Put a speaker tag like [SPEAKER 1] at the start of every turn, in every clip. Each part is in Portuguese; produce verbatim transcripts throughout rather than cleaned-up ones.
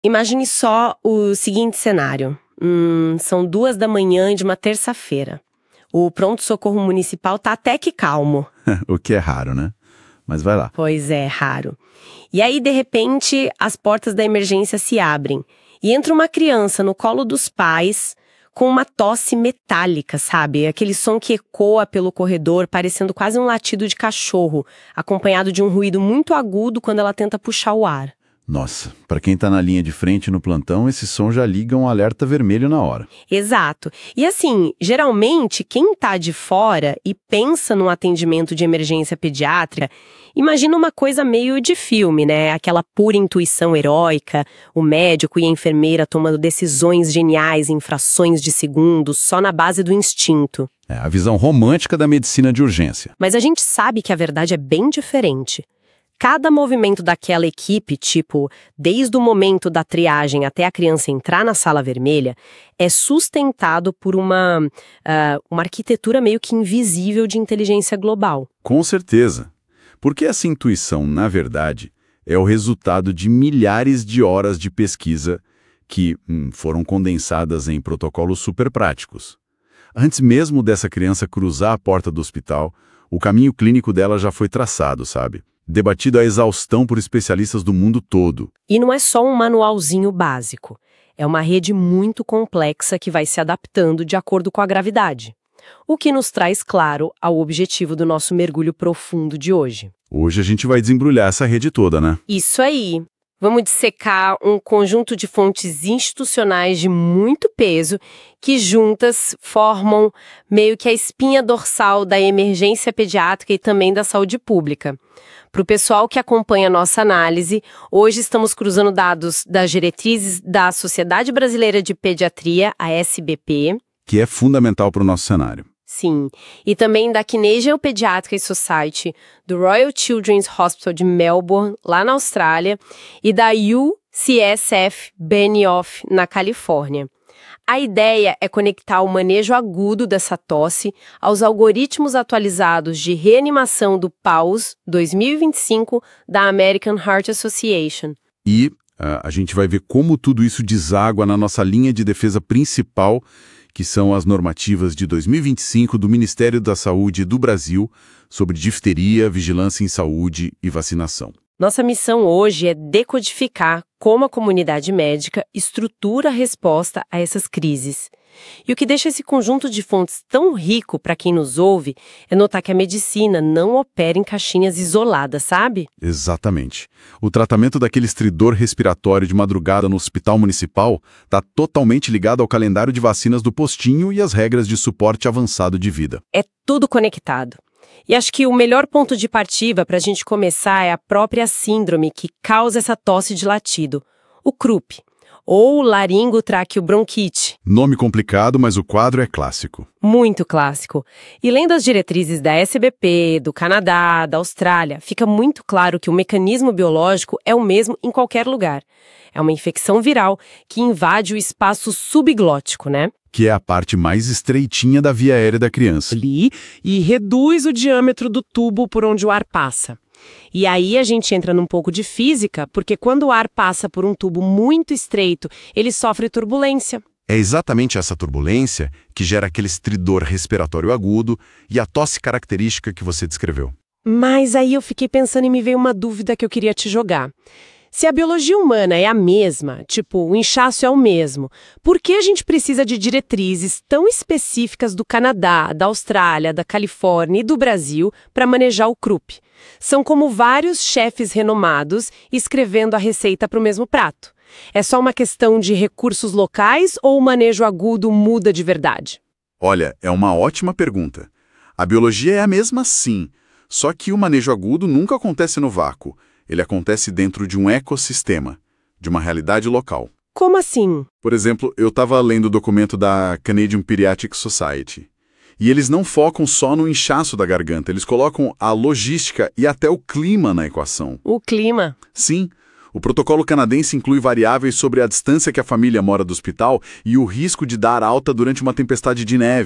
[SPEAKER 1] Imagine só o seguinte cenário. Hum, são duas da manhã de uma terça-feira. O pronto-socorro municipal tá até que calmo.
[SPEAKER 2] O que é raro, né? Mas vai lá.
[SPEAKER 1] Pois é, raro. E aí, de repente, as portas da emergência se abrem. E entra uma criança no colo dos pais com uma tosse metálica, sabe? Aquele som que ecoa pelo corredor, parecendo quase um latido de cachorro, acompanhado de um ruído muito agudo quando ela tenta puxar o ar.
[SPEAKER 2] Nossa, para quem tá na linha de frente no plantão, esse som já liga um alerta vermelho na hora.
[SPEAKER 1] Exato. E assim, geralmente, quem tá de fora e pensa num atendimento de emergência pediátrica, imagina uma coisa meio de filme, né? Aquela pura intuição heróica, o médico e a enfermeira tomando decisões geniais em frações de segundos, só na base do instinto.
[SPEAKER 2] É a visão romântica da medicina de urgência.
[SPEAKER 1] Mas a gente sabe que a verdade é bem diferente. Cada movimento daquela equipe, tipo, desde o momento da triagem até a criança entrar na sala vermelha, é sustentado por uma, uh, uma arquitetura meio que invisível de inteligência global.
[SPEAKER 2] Com certeza. Porque essa intuição, na verdade, é o resultado de milhares de horas de pesquisa que hum, foram condensadas em protocolos super práticos. Antes mesmo dessa criança cruzar a porta do hospital, o caminho clínico dela já foi traçado, sabe? Debatido à exaustão por especialistas do mundo todo.
[SPEAKER 1] E não é só um manualzinho básico. É uma rede muito complexa que vai se adaptando de acordo com a gravidade. O que nos traz, claro, ao objetivo do nosso mergulho profundo de hoje.
[SPEAKER 2] Hoje a gente vai desembrulhar essa rede toda, né?
[SPEAKER 1] Isso aí. Vamos dissecar um conjunto de fontes institucionais de muito peso que juntas formam meio que a espinha dorsal da emergência pediátrica e também da saúde pública. Para o pessoal que acompanha a nossa análise, hoje estamos cruzando dados das diretrizes da Sociedade Brasileira de Pediatria, a S B P.
[SPEAKER 2] Que é fundamental para o nosso cenário.
[SPEAKER 1] Sim, e também da Canadian Pediatric Society, do Royal Children's Hospital de Melbourne, lá na Austrália, e da U C S F Benioff, na Califórnia. A ideia é conectar o manejo agudo dessa tosse aos algoritmos atualizados de reanimação do P A U S dois mil e vinte e cinco da American Heart Association.
[SPEAKER 2] E uh, a gente vai ver como tudo isso deságua na nossa linha de defesa principal, que são as normativas de dois mil e vinte e cinco do Ministério da Saúde do Brasil sobre difteria, vigilância em saúde e vacinação.
[SPEAKER 1] Nossa missão hoje é decodificar como a comunidade médica estrutura a resposta a essas crises. E o que deixa esse conjunto de fontes tão rico para quem nos ouve é notar que a medicina não opera em caixinhas isoladas, sabe?
[SPEAKER 2] Exatamente. O tratamento daquele estridor respiratório de madrugada no hospital municipal está totalmente ligado ao calendário de vacinas do postinho e às regras de suporte avançado de vida.
[SPEAKER 1] É tudo conectado. E acho que o melhor ponto de partida para a gente começar é a própria síndrome que causa essa tosse de latido, o C R U P, ou laringotraqueobronquite.
[SPEAKER 2] Nome complicado, mas o quadro é clássico.
[SPEAKER 1] Muito clássico. E lendo as diretrizes da S B P, do Canadá, da Austrália, fica muito claro que o mecanismo biológico é o mesmo em qualquer lugar. É uma infecção viral que invade o espaço subglótico, né?
[SPEAKER 2] Que é a parte mais estreitinha da via aérea da criança.
[SPEAKER 3] Ali, e reduz o diâmetro do tubo por onde o ar passa. E aí a gente entra num pouco de física, porque quando o ar passa por um tubo muito estreito, ele sofre turbulência.
[SPEAKER 2] É exatamente essa turbulência que gera aquele estridor respiratório agudo e a tosse característica que você descreveu.
[SPEAKER 3] Mas aí eu fiquei pensando e me veio uma dúvida que eu queria te jogar. Se a biologia humana é a mesma, tipo, o inchaço é o mesmo, por que a gente precisa de diretrizes tão específicas do Canadá, da Austrália, da Califórnia e do Brasil para manejar o C R U P? São como vários chefes renomados escrevendo a receita para o mesmo prato. É só uma questão de recursos locais ou o manejo agudo muda de verdade?
[SPEAKER 2] Olha, é uma ótima pergunta. A biologia é a mesma sim, só que o manejo agudo nunca acontece no vácuo. Ele acontece dentro de um ecossistema, de uma realidade local.
[SPEAKER 3] Como assim?
[SPEAKER 2] Por exemplo, eu estava lendo o documento da Canadian Pediatric Society. E eles não focam só no inchaço da garganta, eles colocam a logística e até o clima na equação.
[SPEAKER 3] O clima?
[SPEAKER 2] Sim. O protocolo canadense inclui variáveis sobre a distância que a família mora do hospital e o risco de dar alta durante uma tempestade de neve.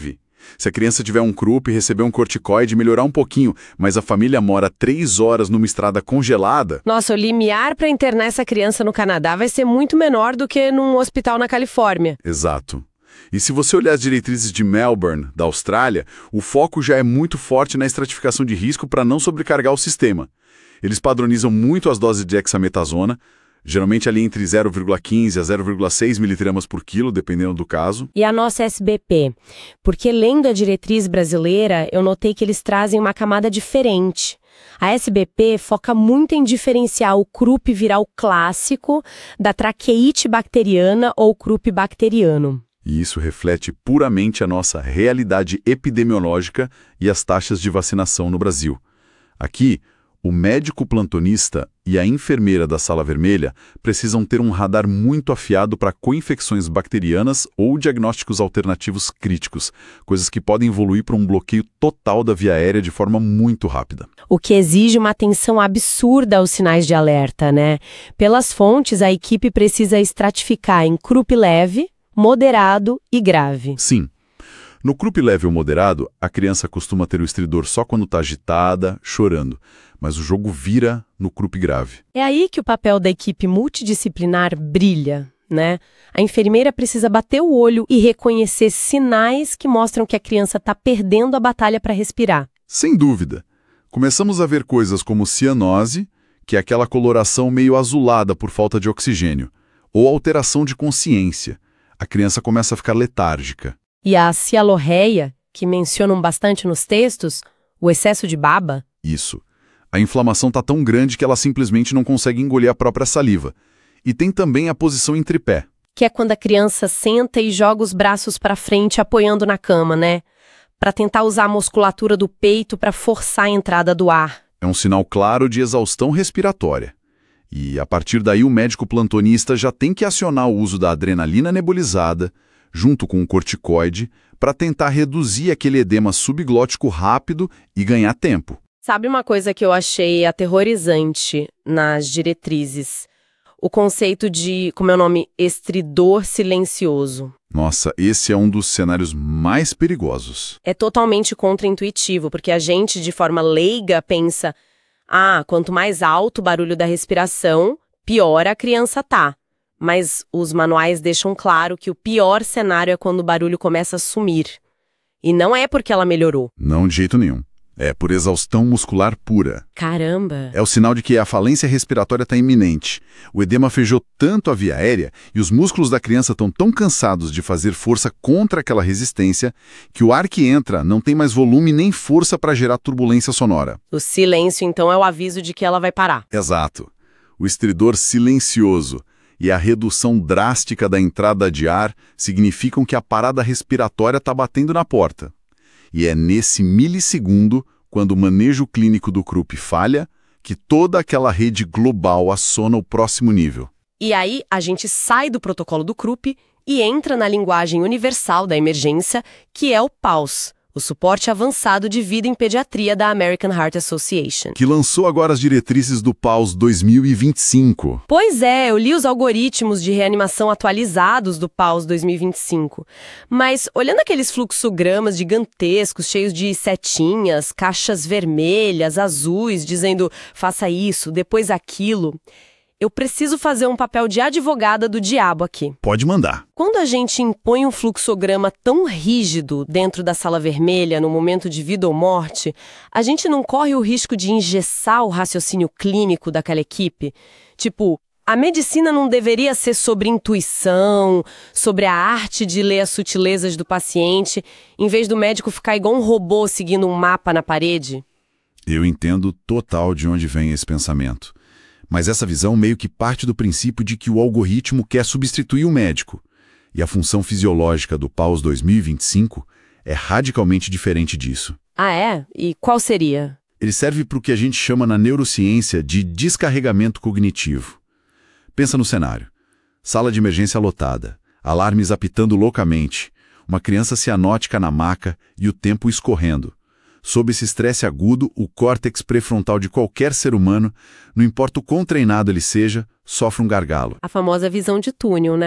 [SPEAKER 2] Se a criança tiver um croup e receber um corticoide, melhorar um pouquinho, mas a família mora três horas numa estrada congelada...
[SPEAKER 3] Nossa, o limiar para internar essa criança no Canadá vai ser muito menor do que num hospital na Califórnia.
[SPEAKER 2] Exato. E se você olhar as diretrizes de Melbourne, da Austrália, o foco já é muito forte na estratificação de risco para não sobrecarregar o sistema. Eles padronizam muito as doses de dexametasona, geralmente ali entre zero vírgula quinze a zero vírgula seis miligramas por quilo, dependendo do caso.
[SPEAKER 3] E a nossa S B P? Porque lendo a diretriz brasileira, eu notei que eles trazem uma camada diferente. A S B P foca muito em diferenciar o croup viral clássico da traqueite bacteriana ou croup bacteriano.
[SPEAKER 2] E isso reflete puramente a nossa realidade epidemiológica e as taxas de vacinação no Brasil. Aqui, o médico plantonista e a enfermeira da sala vermelha precisam ter um radar muito afiado para coinfecções bacterianas ou diagnósticos alternativos críticos, coisas que podem evoluir para um bloqueio total da via aérea de forma muito rápida.
[SPEAKER 3] O que exige uma atenção absurda aos sinais de alerta, né? Pelas fontes, a equipe precisa estratificar em croup leve, moderado e grave.
[SPEAKER 2] Sim. No croup leve ou moderado, a criança costuma ter o estridor só quando está agitada, chorando. Mas o jogo vira no croup grave.
[SPEAKER 3] É aí que o papel da equipe multidisciplinar brilha, né? A enfermeira precisa bater o olho e reconhecer sinais que mostram que a criança está perdendo a batalha para respirar.
[SPEAKER 2] Sem dúvida. Começamos a ver coisas como cianose, que é aquela coloração meio azulada por falta de oxigênio, ou alteração de consciência. A criança começa a ficar letárgica.
[SPEAKER 3] E a cialorreia, que mencionam bastante nos textos, o excesso de baba?
[SPEAKER 2] Isso. A inflamação está tão grande que ela simplesmente não consegue engolir a própria saliva. E tem também a posição em tripé.
[SPEAKER 3] Que é quando a criança senta e joga os braços para frente apoiando na cama, né? Para tentar usar a musculatura do peito para forçar a entrada do ar.
[SPEAKER 2] É um sinal claro de exaustão respiratória. E, a partir daí, o médico plantonista já tem que acionar o uso da adrenalina nebulizada, junto com o corticoide, para tentar reduzir aquele edema subglótico rápido e ganhar tempo.
[SPEAKER 3] Sabe uma coisa que eu achei aterrorizante nas diretrizes? O conceito de, como é o nome, estridor silencioso.
[SPEAKER 2] Nossa, esse é um dos cenários mais perigosos.
[SPEAKER 3] É totalmente contraintuitivo, porque a gente, de forma leiga, pensa... Ah, quanto mais alto o barulho da respiração, pior a criança tá. Mas os manuais deixam claro que o pior cenário é quando o barulho começa a sumir. E não é porque ela melhorou.
[SPEAKER 2] Não, de jeito nenhum. É por exaustão muscular pura.
[SPEAKER 3] Caramba!
[SPEAKER 2] É o sinal de que a falência respiratória está iminente. O edema fechou tanto a via aérea e os músculos da criança estão tão cansados de fazer força contra aquela resistência que o ar que entra não tem mais volume nem força para gerar turbulência sonora.
[SPEAKER 3] O silêncio, então, é o aviso de que ela vai parar.
[SPEAKER 2] Exato. O estridor silencioso e a redução drástica da entrada de ar significam que a parada respiratória está batendo na porta. E é nesse milissegundo, quando o manejo clínico do croup falha, que toda aquela rede global aciona o próximo nível.
[SPEAKER 3] E aí a gente sai do protocolo do croup e entra na linguagem universal da emergência, que é o P A U S, o Suporte Avançado de Vida em Pediatria da American Heart Association.
[SPEAKER 2] Que lançou agora as diretrizes do P A U S dois mil e vinte e cinco.
[SPEAKER 3] Pois é, eu li os algoritmos de reanimação atualizados do P A U S dois mil e vinte e cinco. Mas, olhando aqueles fluxogramas gigantescos, cheios de setinhas, caixas vermelhas, azuis, dizendo faça isso, depois aquilo... Eu preciso fazer um papel de advogada do diabo aqui.
[SPEAKER 2] Pode mandar.
[SPEAKER 3] Quando a gente impõe um fluxograma tão rígido dentro da sala vermelha no momento de vida ou morte, a gente não corre o risco de engessar o raciocínio clínico daquela equipe? Tipo, a medicina não deveria ser sobre intuição, sobre a arte de ler as sutilezas do paciente, em vez do médico ficar igual um robô seguindo um mapa na parede?
[SPEAKER 2] Eu entendo total de onde vem esse pensamento. Mas essa visão meio que parte do princípio de que o algoritmo quer substituir o médico. E a função fisiológica do P A U S dois mil e vinte e cinco é radicalmente diferente disso.
[SPEAKER 3] Ah, é? E qual seria?
[SPEAKER 2] Ele serve para o que a gente chama na neurociência de descarregamento cognitivo. Pensa no cenário. Sala de emergência lotada, alarmes apitando loucamente, uma criança cianótica na maca e o tempo escorrendo. Sob esse estresse agudo, o córtex pré-frontal de qualquer ser humano, não importa o quão treinado ele seja, sofre um gargalo.
[SPEAKER 3] A famosa visão de túnel, né?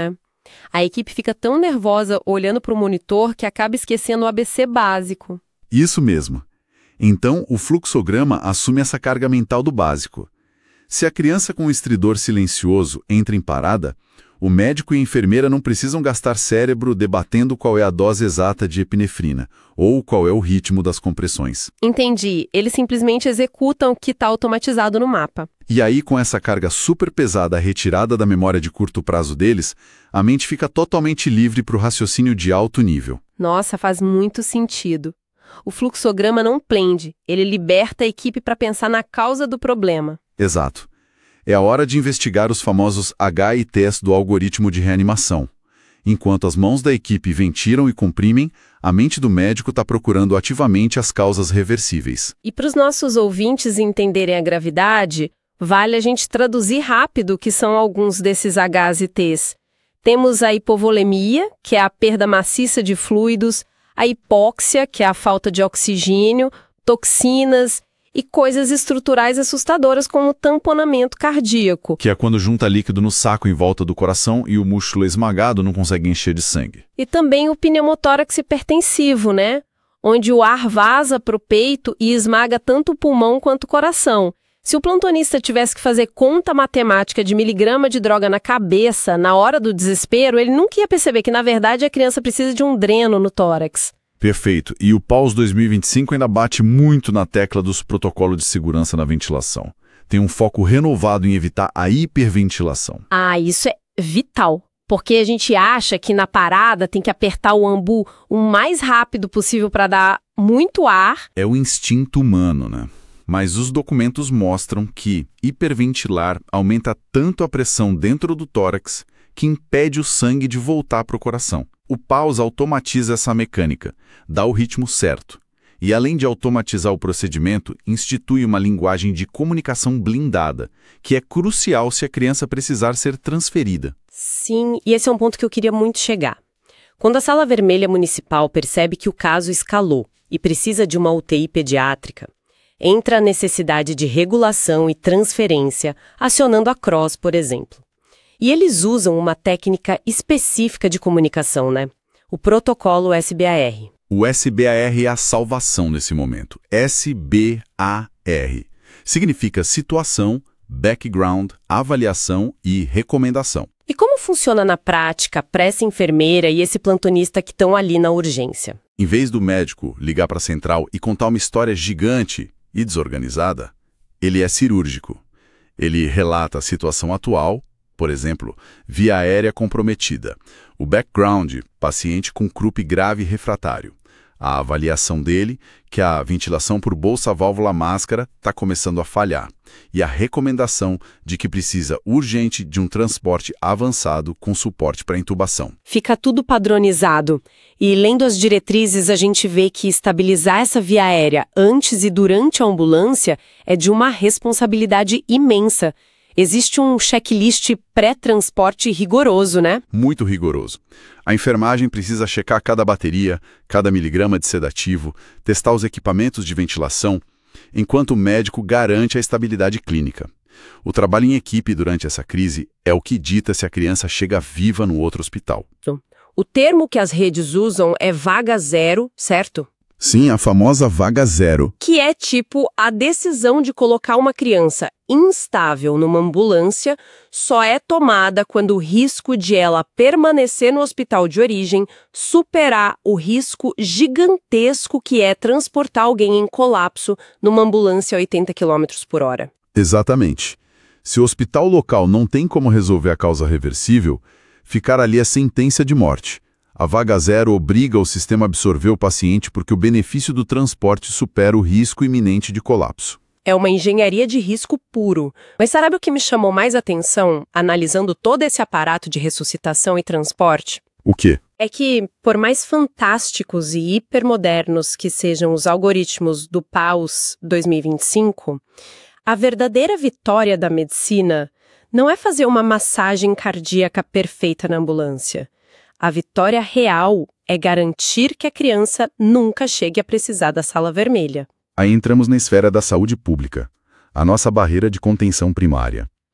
[SPEAKER 1] A equipe fica tão nervosa olhando para o monitor que acaba esquecendo o A B C básico.
[SPEAKER 2] Isso mesmo. Então, o fluxograma assume essa carga mental do básico. Se a criança com o estridor silencioso entra em parada, o médico e a enfermeira não precisam gastar cérebro debatendo qual é a dose exata de epinefrina ou qual é o ritmo das compressões.
[SPEAKER 1] Entendi. Eles simplesmente executam o que está automatizado no mapa.
[SPEAKER 2] E aí, com essa carga super pesada retirada da memória de curto prazo deles, a mente fica totalmente livre para o raciocínio de alto nível.
[SPEAKER 1] Nossa, faz muito sentido. O fluxograma não prende, ele liberta a equipe para pensar na causa do problema.
[SPEAKER 2] Exato. É a hora de investigar os famosos H I Ts do algoritmo de reanimação. Enquanto as mãos da equipe ventilam e comprimem, a mente do médico está procurando ativamente as causas reversíveis.
[SPEAKER 1] E para os nossos ouvintes entenderem a gravidade, vale a gente traduzir rápido o que são alguns desses Hs e Ts. Temos a hipovolemia, que é a perda maciça de fluidos, a hipóxia, que é a falta de oxigênio, toxinas e coisas estruturais assustadoras como tamponamento cardíaco.
[SPEAKER 2] Que é quando junta líquido no saco em volta do coração e o músculo esmagado não consegue encher de sangue.
[SPEAKER 1] E também o pneumotórax hipertensivo, né? Onde o ar vaza para o peito e esmaga tanto o pulmão quanto o coração. Se o plantonista tivesse que fazer conta matemática de miligrama de droga na cabeça na hora do desespero, ele nunca ia perceber que, na verdade, a criança precisa de um dreno no tórax.
[SPEAKER 2] Perfeito. E o P A U S dois mil e vinte e cinco ainda bate muito na tecla dos protocolos de segurança na ventilação. Tem um foco renovado em evitar a hiperventilação.
[SPEAKER 1] Ah, isso é vital. Porque a gente acha que na parada tem que apertar o ambu o mais rápido possível para dar muito ar.
[SPEAKER 2] É o instinto humano, né? Mas os documentos mostram que hiperventilar aumenta tanto a pressão dentro do tórax que impede o sangue de voltar para o coração. O P A U S automatiza essa mecânica, dá o ritmo certo. E além de automatizar o procedimento, institui uma linguagem de comunicação blindada, que é crucial se a criança precisar ser transferida.
[SPEAKER 1] Sim, e esse é um ponto que eu queria muito chegar. Quando a Sala Vermelha Municipal percebe que o caso escalou e precisa de uma U T I pediátrica, entra a necessidade de regulação e transferência, acionando a C R O S, por exemplo. E eles usam uma técnica específica de comunicação, né? O protocolo S B A R.
[SPEAKER 2] O S B A R é a salvação nesse momento. S B A R. Significa situação, background, avaliação e recomendação.
[SPEAKER 1] E como funciona na prática para essa enfermeira e esse plantonista que estão ali na urgência?
[SPEAKER 2] Em vez do médico ligar para a central e contar uma história gigante e desorganizada, ele é cirúrgico. Ele relata a situação atual, por exemplo, via aérea comprometida. O background, paciente com croup grave refratário. A avaliação dele, que a ventilação por bolsa-válvula-máscara está começando a falhar. E a recomendação de que precisa urgente de um transporte avançado com suporte para intubação.
[SPEAKER 1] Fica tudo padronizado. E lendo as diretrizes, a gente vê que estabilizar essa via aérea antes e durante a ambulância é de uma responsabilidade imensa. Existe um checklist pré-transporte rigoroso, né?
[SPEAKER 2] Muito rigoroso. A enfermagem precisa checar cada bateria, cada miligrama de sedativo, testar os equipamentos de ventilação, enquanto o médico garante a estabilidade clínica. O trabalho em equipe durante essa crise é o que dita se a criança chega viva no outro hospital.
[SPEAKER 1] O termo que as redes usam é vaga zero, certo?
[SPEAKER 2] Sim, a famosa vaga zero.
[SPEAKER 1] Que é tipo a decisão de colocar uma criança instável numa ambulância só é tomada quando o risco de ela permanecer no hospital de origem superar o risco gigantesco que é transportar alguém em colapso numa ambulância a oitenta quilômetros por hora.
[SPEAKER 2] Exatamente. Se o hospital local não tem como resolver a causa reversível, ficar ali é sentença de morte. A vaga zero obriga o sistema a absorver o paciente porque o benefício do transporte supera o risco iminente de colapso.
[SPEAKER 1] É uma engenharia de risco puro. Mas sabe o que me chamou mais atenção, analisando todo esse aparato de ressuscitação e transporte?
[SPEAKER 2] O quê?
[SPEAKER 1] É que, por mais fantásticos e hipermodernos que sejam os algoritmos do P A U S dois mil e vinte e cinco, a verdadeira vitória da medicina não é fazer uma massagem cardíaca perfeita na ambulância. A vitória real é garantir que a criança nunca chegue a precisar da sala vermelha.
[SPEAKER 2] Aí entramos na esfera da saúde pública, a nossa barreira de contenção primária.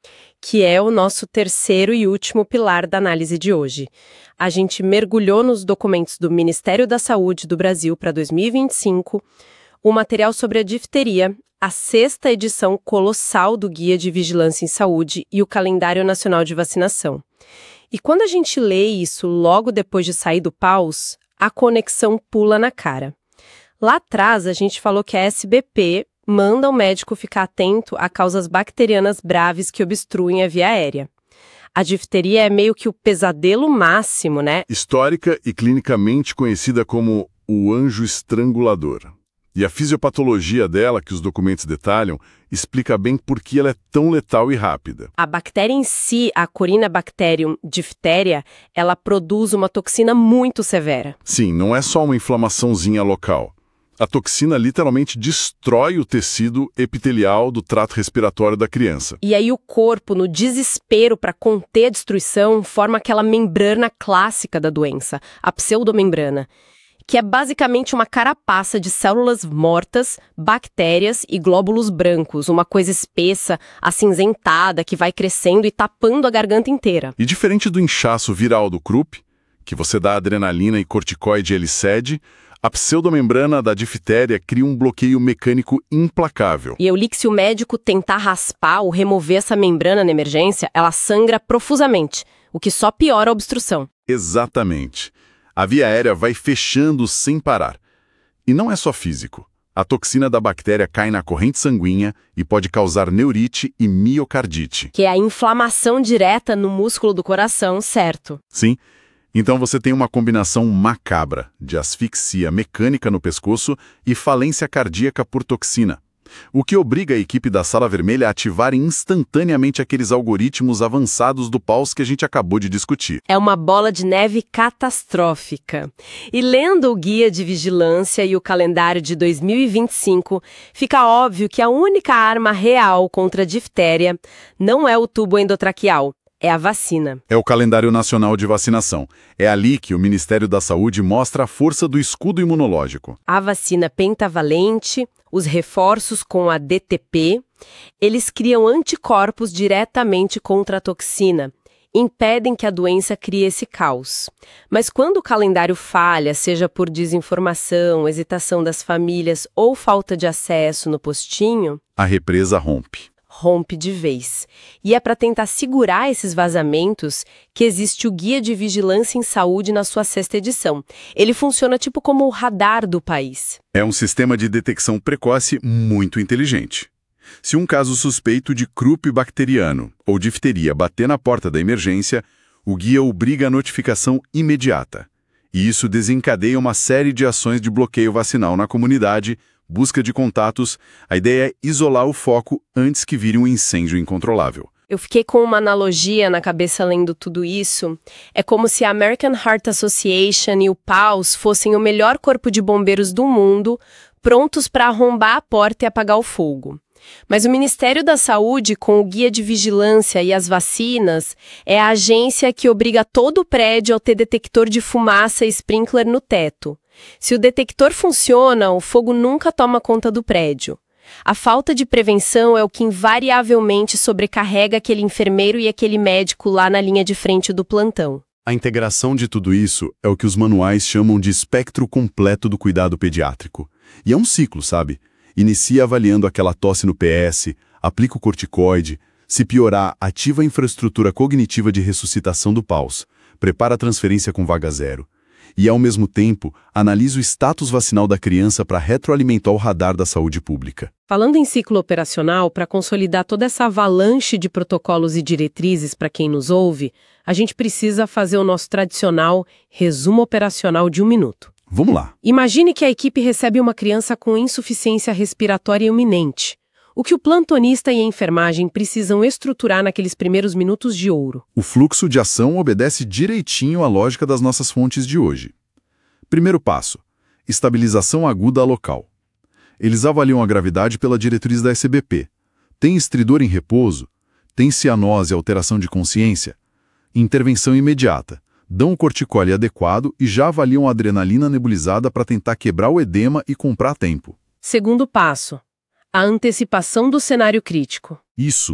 [SPEAKER 1] que é o nosso terceiro e último pilar da análise de hoje. A gente mergulhou nos documentos do Ministério da Saúde do Brasil para dois mil e vinte e cinco, o material sobre a difteria, a sexta edição colossal do Guia de Vigilância em Saúde e o Calendário Nacional de Vacinação. E quando a gente lê isso logo depois de sair do paus, a conexão pula na cara. Lá atrás, a gente falou que a S B P manda o médico ficar atento a causas bacterianas graves que obstruem a via aérea. A difteria é meio que o pesadelo máximo, né?
[SPEAKER 2] Histórica e clinicamente conhecida como o anjo estrangulador. E a fisiopatologia dela, que os documentos detalham, explica bem por que ela é tão letal e rápida.
[SPEAKER 1] A bactéria em si, a Corynebacterium diphtheria, ela produz uma toxina muito severa.
[SPEAKER 2] Sim, não é só uma inflamaçãozinha local. A toxina literalmente destrói o tecido epitelial do trato respiratório da criança.
[SPEAKER 1] E aí o corpo, no desespero para conter a destruição, forma aquela membrana clássica da doença, a pseudomembrana, que é basicamente uma carapaça de células mortas, bactérias e glóbulos brancos, uma coisa espessa, acinzentada, que vai crescendo e tapando a garganta inteira.
[SPEAKER 2] E diferente do inchaço viral do Krupp, que você dá adrenalina e corticoide ele cede, a pseudomembrana da diftéria cria um bloqueio mecânico implacável.
[SPEAKER 1] E eu li que se o médico tentar raspar ou remover essa membrana na emergência, ela sangra profusamente, o que só piora a obstrução.
[SPEAKER 2] Exatamente. A via aérea vai fechando sem parar. E não é só físico. A toxina da bactéria cai na corrente sanguínea e pode causar neurite e miocardite.
[SPEAKER 1] Que é a inflamação direta no músculo do coração, certo?
[SPEAKER 2] Sim. Então você tem uma combinação macabra de asfixia mecânica no pescoço e falência cardíaca por toxina, o que obriga a equipe da Sala Vermelha a ativar instantaneamente aqueles algoritmos avançados do paus que a gente acabou de discutir.
[SPEAKER 1] É uma bola de neve catastrófica. E lendo o Guia de Vigilância e o calendário de dois mil e vinte e cinco, fica óbvio que a única arma real contra a diftéria não é o tubo endotraqueal. É a vacina.
[SPEAKER 2] É o Calendário Nacional de Vacinação. É ali que o Ministério da Saúde mostra a força do escudo imunológico.
[SPEAKER 1] A vacina pentavalente, os reforços com a D T P, eles criam anticorpos diretamente contra a toxina, impedem que a doença crie esse caos. Mas quando o calendário falha, seja por desinformação, hesitação das famílias ou falta de acesso no postinho,
[SPEAKER 2] a represa rompe.
[SPEAKER 1] rompe de vez. E é para tentar segurar esses vazamentos que existe o Guia de Vigilância em Saúde na sua sexta edição. Ele funciona tipo como o radar do país.
[SPEAKER 2] É um sistema de detecção precoce muito inteligente. Se um caso suspeito de Krupp bacteriano ou difteria bater na porta da emergência, o guia obriga a notificação imediata. E isso desencadeia uma série de ações de bloqueio vacinal na comunidade, busca de contatos. A ideia é isolar o foco antes que vire um incêndio incontrolável.
[SPEAKER 1] Eu fiquei com uma analogia na cabeça lendo tudo isso. É como se a American Heart Association e o paus fossem o melhor corpo de bombeiros do mundo, prontos para arrombar a porta e apagar o fogo. Mas o Ministério da Saúde, com o Guia de Vigilância e as vacinas, é a agência que obriga todo o prédio a ter detector de fumaça e sprinkler no teto. Se o detector funciona, o fogo nunca toma conta do prédio. A falta de prevenção é o que invariavelmente sobrecarrega aquele enfermeiro e aquele médico lá na linha de frente do plantão.
[SPEAKER 2] A integração de tudo isso é o que os manuais chamam de espectro completo do cuidado pediátrico. E é um ciclo, sabe? Inicia avaliando aquela tosse no P S, aplica o corticoide, se piorar, ativa a infraestrutura cognitiva de ressuscitação do paus, prepara a transferência com vaga zero. E, ao mesmo tempo, analisa o status vacinal da criança para retroalimentar o radar da saúde pública.
[SPEAKER 3] Falando em ciclo operacional, para consolidar toda essa avalanche de protocolos e diretrizes para quem nos ouve, a gente precisa fazer o nosso tradicional resumo operacional de um minuto.
[SPEAKER 2] Vamos lá.
[SPEAKER 3] Imagine que a equipe recebe uma criança com insuficiência respiratória iminente. O que o plantonista e a enfermagem precisam estruturar naqueles primeiros minutos de ouro?
[SPEAKER 2] O fluxo de ação obedece direitinho à lógica das nossas fontes de hoje. Primeiro passo: estabilização aguda local. Eles avaliam a gravidade pela diretriz da S B P. Tem estridor em repouso? Tem cianose e alteração de consciência? Intervenção imediata. Dão o corticóide adequado e já avaliam a adrenalina nebulizada para tentar quebrar o edema e comprar tempo.
[SPEAKER 3] Segundo passo: a antecipação do cenário crítico.
[SPEAKER 2] Isso.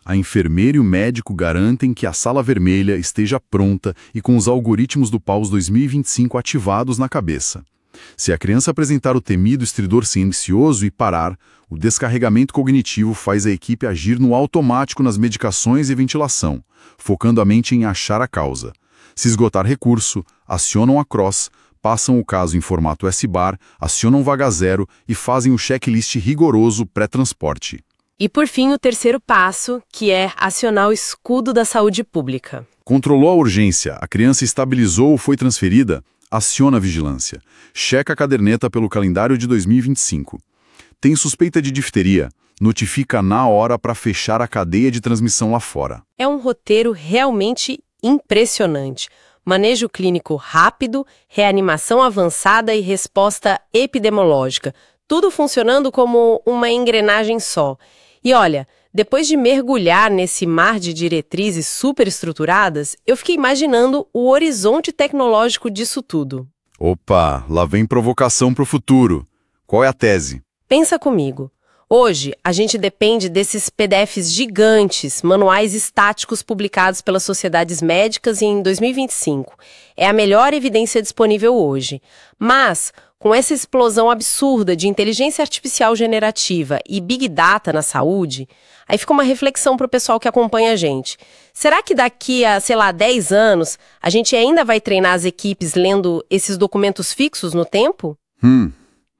[SPEAKER 2] A enfermeira e o médico garantem que a sala vermelha esteja pronta e com os algoritmos do PAUS dois mil e vinte e cinco ativados na cabeça. Se a criança apresentar o temido estridor silencioso e parar, o descarregamento cognitivo faz a equipe agir no automático nas medicações e ventilação, focando a mente em achar a causa. Se esgotar recurso, acionam a Cross, passam o caso em formato S BAR, acionam vaga zero e fazem o checklist rigoroso pré-transporte.
[SPEAKER 1] E por fim, o terceiro passo, que é acionar o escudo da saúde pública.
[SPEAKER 2] Controlou a urgência, a criança estabilizou ou foi transferida? Aciona a vigilância. Checa a caderneta pelo calendário de dois mil e vinte e cinco. Tem suspeita de difteria? Notifica na hora para fechar a cadeia de transmissão lá fora.
[SPEAKER 1] É um roteiro realmente impressionante. Manejo clínico rápido, reanimação avançada e resposta epidemiológica. Tudo funcionando como uma engrenagem só. E olha, depois de mergulhar nesse mar de diretrizes superestruturadas, eu fiquei imaginando o horizonte tecnológico disso tudo.
[SPEAKER 2] Opa, lá vem provocação para o futuro. Qual é a tese?
[SPEAKER 1] Pensa comigo. Hoje, a gente depende desses P D Fs gigantes, manuais estáticos publicados pelas sociedades médicas em dois mil e vinte e cinco. É a melhor evidência disponível hoje. Mas, com essa explosão absurda de inteligência artificial generativa e Big Data na saúde, aí fica uma reflexão para o pessoal que acompanha a gente. Será que daqui a, sei lá, dez anos, a gente ainda vai treinar as equipes lendo esses documentos fixos no tempo?
[SPEAKER 2] Hum...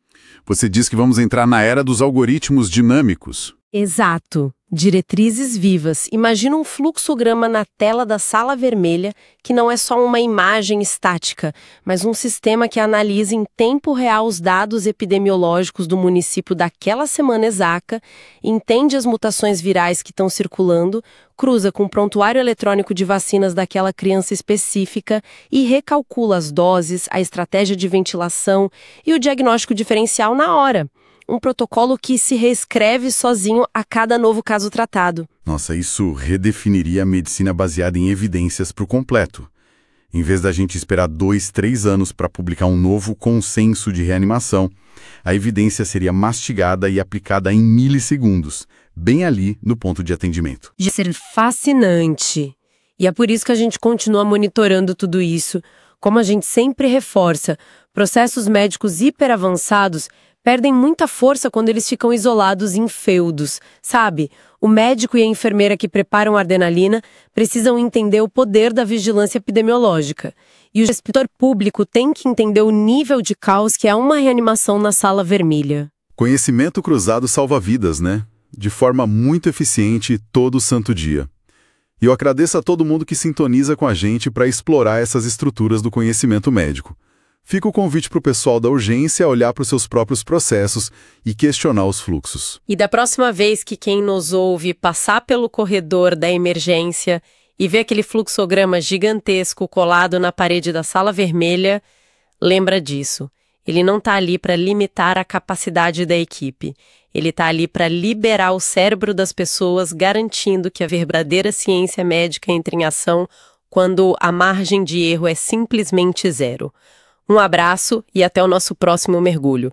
[SPEAKER 2] Você diz que vamos entrar na era dos algoritmos dinâmicos.
[SPEAKER 1] Exato. Diretrizes vivas. Imagina um fluxograma na tela da sala vermelha, que não é só uma imagem estática, mas um sistema que analisa em tempo real os dados epidemiológicos do município daquela semana exata, entende as mutações virais que estão circulando, cruza com o prontuário eletrônico de vacinas daquela criança específica e recalcula as doses, a estratégia de ventilação e o diagnóstico diferencial na hora. Um protocolo que se reescreve sozinho a cada novo caso tratado.
[SPEAKER 2] Nossa, isso redefiniria a medicina baseada em evidências por completo. Em vez da gente esperar dois, três anos para publicar um novo consenso de reanimação, a evidência seria mastigada e aplicada em milissegundos, bem ali no ponto de atendimento.
[SPEAKER 1] De ser fascinante. E é por isso que a gente continua monitorando tudo isso. Como a gente sempre reforça, processos médicos hiperavançados perdem muita força quando eles ficam isolados em feudos, sabe? O médico e a enfermeira que preparam a adrenalina precisam entender o poder da vigilância epidemiológica. E o gestor público tem que entender o nível de caos que é uma reanimação na sala vermelha.
[SPEAKER 2] Conhecimento cruzado salva vidas, né? De forma muito eficiente todo santo dia. E eu agradeço a todo mundo que sintoniza com a gente para explorar essas estruturas do conhecimento médico. Fica o convite para o pessoal da urgência olhar para os seus próprios processos e questionar os fluxos.
[SPEAKER 1] E da próxima vez que quem nos ouve passar pelo corredor da emergência e ver aquele fluxograma gigantesco colado na parede da sala vermelha, lembra disso. Ele não está ali para limitar a capacidade da equipe. Ele está ali para liberar o cérebro das pessoas, garantindo que a verdadeira ciência médica entra em ação quando a margem de erro é simplesmente zero. Um abraço e até o nosso próximo mergulho.